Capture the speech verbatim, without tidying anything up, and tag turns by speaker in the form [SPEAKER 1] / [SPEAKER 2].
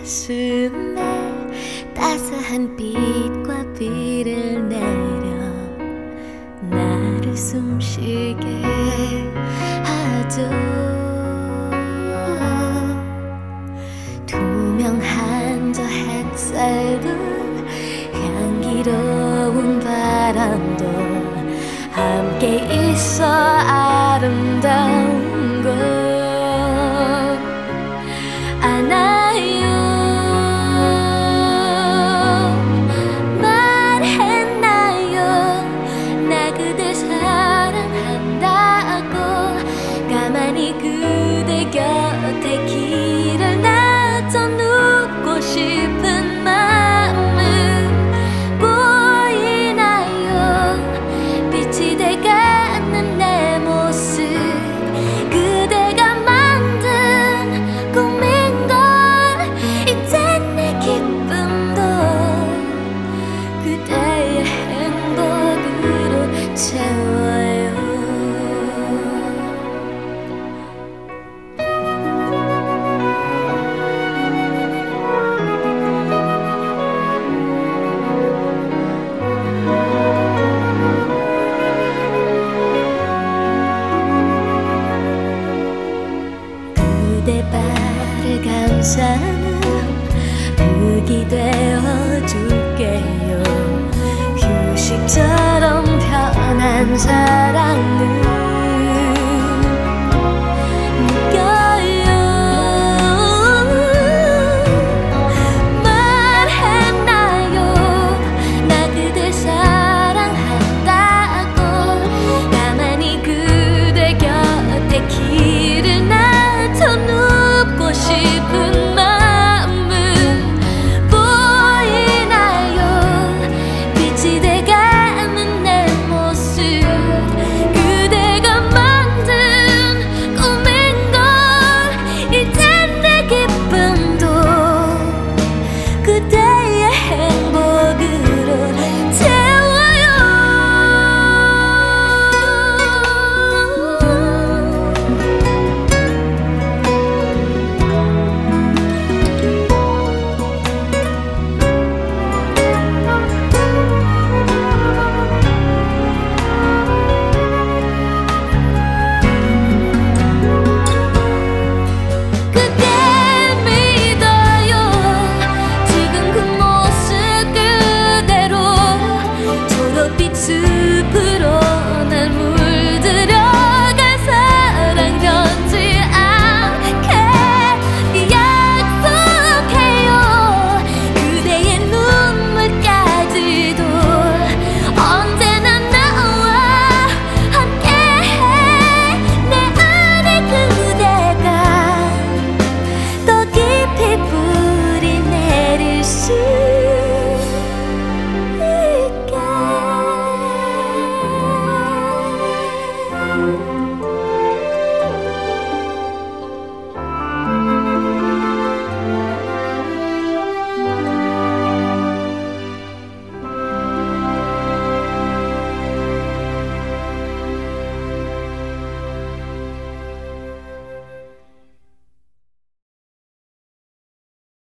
[SPEAKER 1] 가슴에 따스한 빛과 비를 내려 나를 숨쉬게 하죠. 투명한 저 햇살도 향기로운 바람도 함께 있어 아름다운 것 아나요. 말했나요 나 그댈 사랑한다고. 가만히 그대 곁에 길을 놔둬 눕고 싶은 마음은 보이나요. 빛이 돼가는 내 모습 그대가 만든 꿈인걸. 이젠 내 기쁨도 그대의 행복으로 채워요. 그대 발을 감싸는 흙이 되어줄게요. 휴식처럼 편한 사랑을